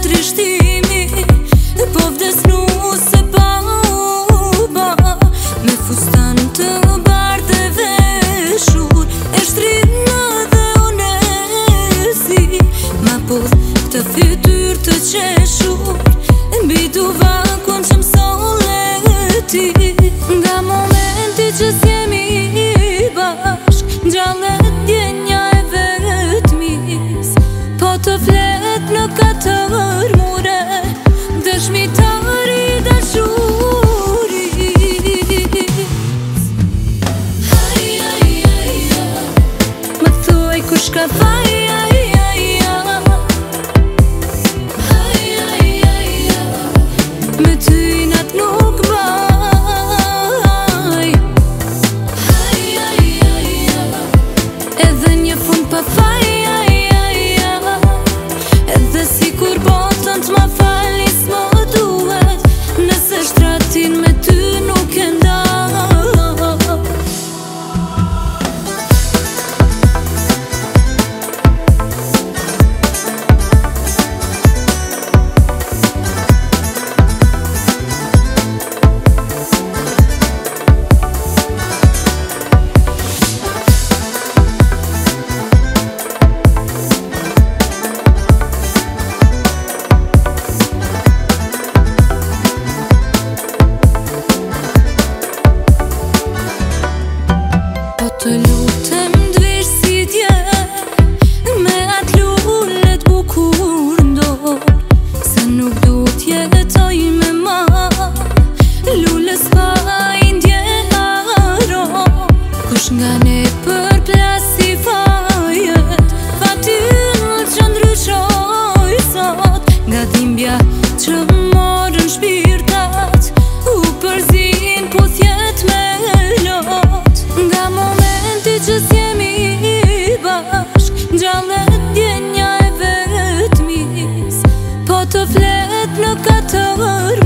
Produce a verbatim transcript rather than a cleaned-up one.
trishtimi, po vdesnu se pa u ba. Me fustan të bardhë e veshur, e shtrinë dhe onesi, ma podh të fytyr të qeshur, mbi duvakun që m'solle ti. Nga momenti që s'jemi bashk, ngjallet ndjenja e vetmis, po të flet në katër mure, dëshmitari i dashuris. Ai, ai, ai, ai, më thuaj kush ka faj, ai, ai, ai, ai, ai, ai, ai, me ty nat nuk baj. Ai, ai, ai, ai, edhe një fund pa faj, ai, ai, ai, edhe si kur botën t'ma fali s'mo duhet, nëse shtratin me ty nuk e ndaj. Të lutem d'vish si dje, me atë lullet bukur ndor, se nuk du t'jetoj me ma, lullës pa i ndjen aron. Kush nga ne për plasi fajet, fatin që ndryshoj sot, nga dhimbja që morën shpirtat, u përzin po thjet me lot. Nga momenti që s'jemi bashk, ngjallet ndjenja e vetmis, po të flet në katër